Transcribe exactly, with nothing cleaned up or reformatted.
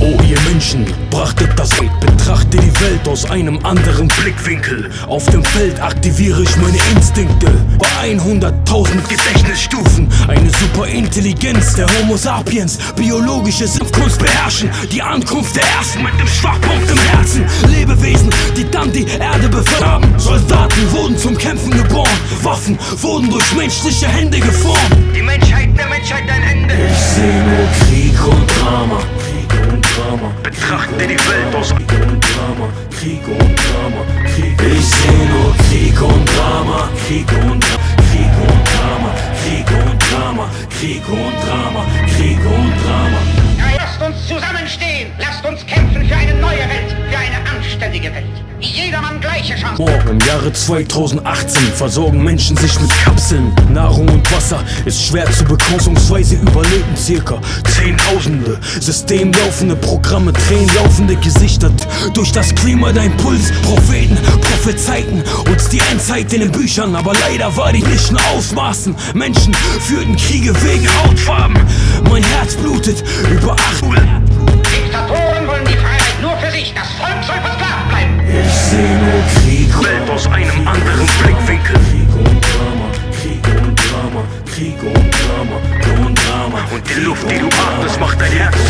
Oh ihr Menschen, brachtet das Hate, betrachte die Welt aus einem anderen Blickwinkel. Auf dem Feld aktiviere ich meine Instinkte. Bei hunderttausend Gedächtnisstufen, eine Superintelligenz der Homo sapiens. Biologische Kunst beherrschen, die Ankunft der Ersten mit dem Schwachpunkt im Herzen. Lebewesen, die dann die Erde bevölkern. Soldaten wurden zum Kämpfen geboren, Waffen wurden durch menschliche Hände geformt. Die Menschheit, der Menschheit ein Ende. Ich seh nur Krieg und Drama, Krieg und Drama. Betrachte die Welt aus Krieg und Drama, Krieg und Drama, Krieg. Ich seh nur Krieg und Drama, Krieg und Krieg und Drama, Krieg und Drama, Krieg und Drama, Krieg und Drama. Ja, lasst uns zusammenstehen, lasst uns kämpfen für eine neue Welt, für eine anständige Welt. Jedermann gleiche Chancen. Im Jahre zweitausendachtzehn versorgen Menschen sich mit Kapseln. Nahrung und Wasser ist schwer zu bekommen, beziehungsweise überleben circa Zehntausende. Systemlaufende Programme, Tränenlaufende Gesichter. Durch das Klima dein Puls. Propheten prophezeiten uns die Endzeit in den Büchern, aber leider war die nicht in Ausmaßen. Menschen führten Kriege wegen Hautfarben. Mein Herz blutet über acht Uhr. Diktatoren wollen die Freiheit nur für sich. Das Volk soll versklavt bleiben. Ich seh nur Krieg, Welt aus einem anderen Blickwinkel. Krieg und Drama, Krieg und Drama, Krieg und Drama, und Drama. Und die Luft, die du atmest, macht dein Herz